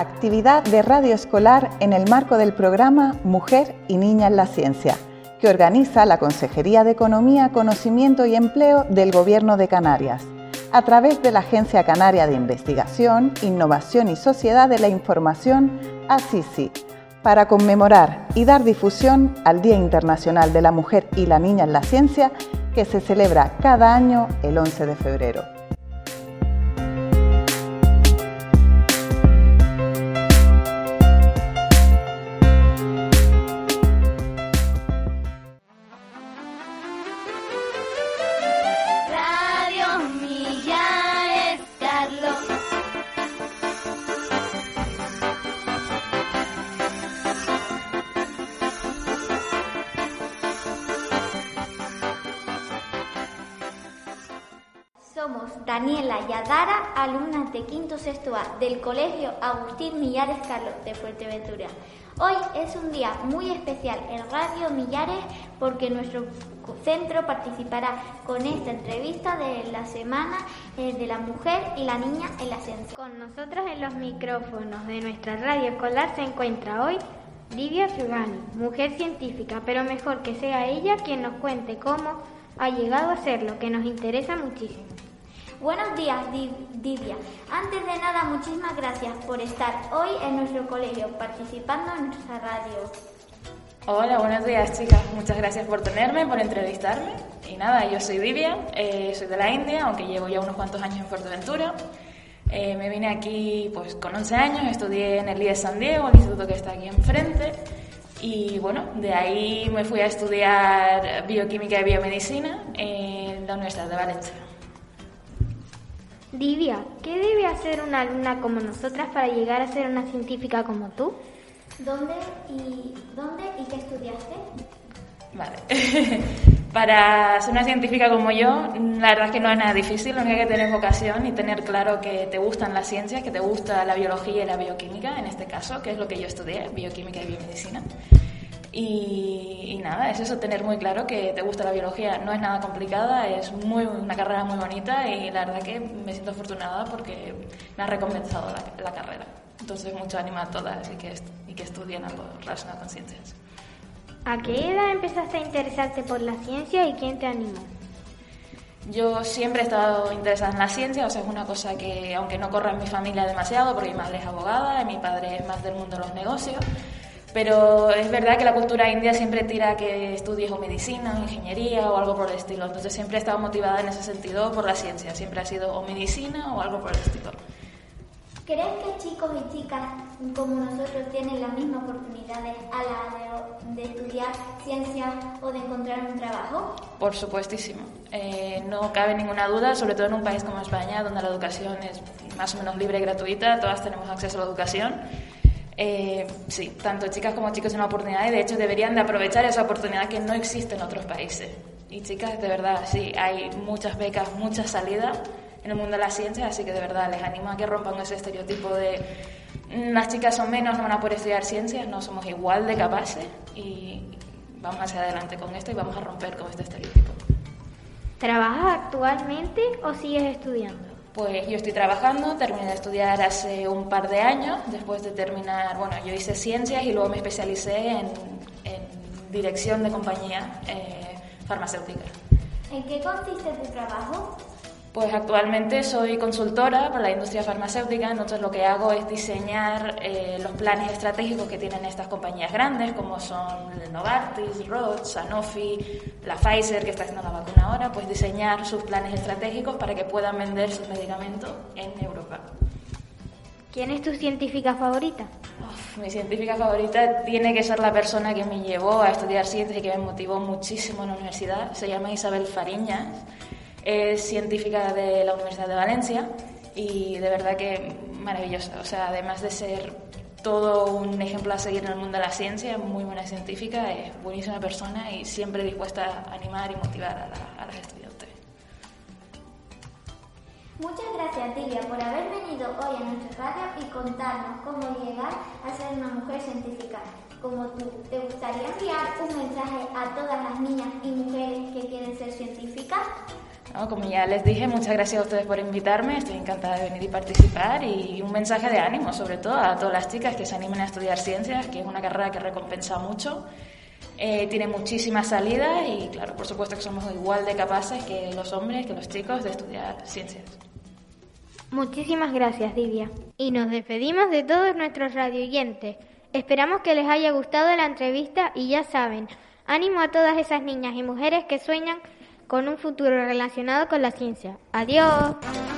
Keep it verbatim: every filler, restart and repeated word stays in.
actividad de radio escolar en el marco del programa Mujer y Niña en la Ciencia, que organiza la Consejería de Economía, Conocimiento y Empleo del Gobierno de Canarias, a través de la Agencia Canaria de Investigación, Innovación y Sociedad de la Información, A C I C I, para conmemorar y dar difusión al Día Internacional de la Mujer y la Niña en la Ciencia, que se celebra cada año el once de febrero. Somos Daniela y Adara, alumnas de quinto sexto A del Colegio Agustín Millares Carlos de Fuerteventura. Hoy es un día muy especial en Radio Millares porque nuestro centro participará con esta entrevista de la Semana de la Mujer y la Niña en la Ciencia. Con nosotros en los micrófonos de nuestra radio escolar se encuentra hoy Livia Fiugani, mujer científica, pero mejor que sea ella quien nos cuente cómo ha llegado a ser lo que nos interesa muchísimo. Buenos días, Livia. Antes de nada, muchísimas gracias por estar hoy en nuestro colegio participando en nuestra radio. Hola, buenos días, chicas. Muchas gracias por tenerme, por entrevistarme. Y nada, yo soy Livia, eh, soy de la India, aunque llevo ya unos cuantos años en Fuerteventura. Eh, me vine aquí pues con once años, estudié en el I E S San Diego, el instituto que está aquí enfrente. Y bueno, de ahí me fui a estudiar bioquímica y biomedicina en la Universidad de Valencia. Livia, ¿qué debe hacer una alumna como nosotras para llegar a ser una científica como tú? ¿Dónde y, ¿dónde y qué estudiaste? Vale. Para ser una científica como yo, la verdad es que no es nada difícil, lo único que tener vocación y tener claro que te gustan las ciencias, que te gusta la biología y la bioquímica, en este caso, que es lo que yo estudié, bioquímica y biomedicina. Y, y nada, es eso, tener muy claro que te gusta la biología. No es nada complicada, es muy, una carrera muy bonita y la verdad que me siento afortunada porque me ha recompensado la, la carrera. Entonces, mucho ánimo a todas y que, y que estudien algo relacionado con ciencias. ¿A qué edad empezaste a interesarte por la ciencia y quién te animó? Yo siempre he estado interesada en la ciencia, o sea, es una cosa que, aunque no corra en mi familia demasiado, porque mi madre es abogada y mi padre es más del mundo de los negocios, pero es verdad que la cultura india siempre tira a que estudies o medicina, o ingeniería o algo por el estilo. Entonces siempre he estado motivada en ese sentido por la ciencia. Siempre ha sido o medicina o algo por el estilo. ¿Crees que chicos y chicas como nosotros tienen las mismas oportunidades a la de, de estudiar ciencias o de encontrar un trabajo? Por supuestísimo. Eh, no cabe ninguna duda, sobre todo en un país como España, donde la educación es más o menos libre y gratuita. Todas tenemos acceso a la educación. Eh, sí, tanto chicas como chicos tienen una oportunidad y de hecho deberían de aprovechar esa oportunidad que no existe en otros países. Y chicas, de verdad, sí, hay muchas becas, muchas salidas en el mundo de la ciencia, así que de verdad les animo a que rompan ese estereotipo de las chicas son menos, no van a poder estudiar ciencias, no, somos igual de capaces y vamos hacia adelante con esto y vamos a romper con este estereotipo. ¿Trabajas actualmente o sigues estudiando? Pues yo estoy trabajando, terminé de estudiar hace un par de años, después de terminar, bueno, yo hice ciencias y luego me especialicé en, en dirección de compañía eh, farmacéutica. ¿En qué consiste tu trabajo? Pues actualmente soy consultora para la industria farmacéutica, entonces lo que hago es diseñar eh, los planes estratégicos que tienen estas compañías grandes, como son Novartis, Roche, Sanofi, la Pfizer, que está haciendo la vacuna ahora, pues diseñar sus planes estratégicos para que puedan vender sus medicamentos en Europa. ¿Quién es tu científica favorita? Uf, mi científica favorita tiene que ser la persona que me llevó a estudiar ciencias y que me motivó muchísimo en la universidad, se llama Isabel Fariñas. Es científica de la Universidad de Valencia y de verdad que maravillosa. O sea, además de ser todo un ejemplo a seguir en el mundo de la ciencia, muy buena científica, es buenísima persona y siempre dispuesta a animar y motivar a, la, a las estudiantes. Muchas gracias, Livia, por haber venido hoy a nuestra radio y contarnos cómo llegar a ser una mujer científica como tú. ¿Te gustaría enviar un mensaje a todas las niñas y mujeres que quieren ser científicas? ¿no? Como ya les dije, muchas gracias a ustedes por invitarme, estoy encantada de venir y participar, y un mensaje de ánimo sobre todo a todas las chicas que se animen a estudiar ciencias, que es una carrera que recompensa mucho, eh, tiene muchísimas salidas y claro, por supuesto que somos igual de capaces que los hombres, que los chicos, de estudiar ciencias. Muchísimas gracias, Divya. Y nos despedimos de todos nuestros radioyentes. Esperamos que les haya gustado la entrevista y ya saben, ánimo a todas esas niñas y mujeres que sueñan con un futuro relacionado con la ciencia. ¡Adiós!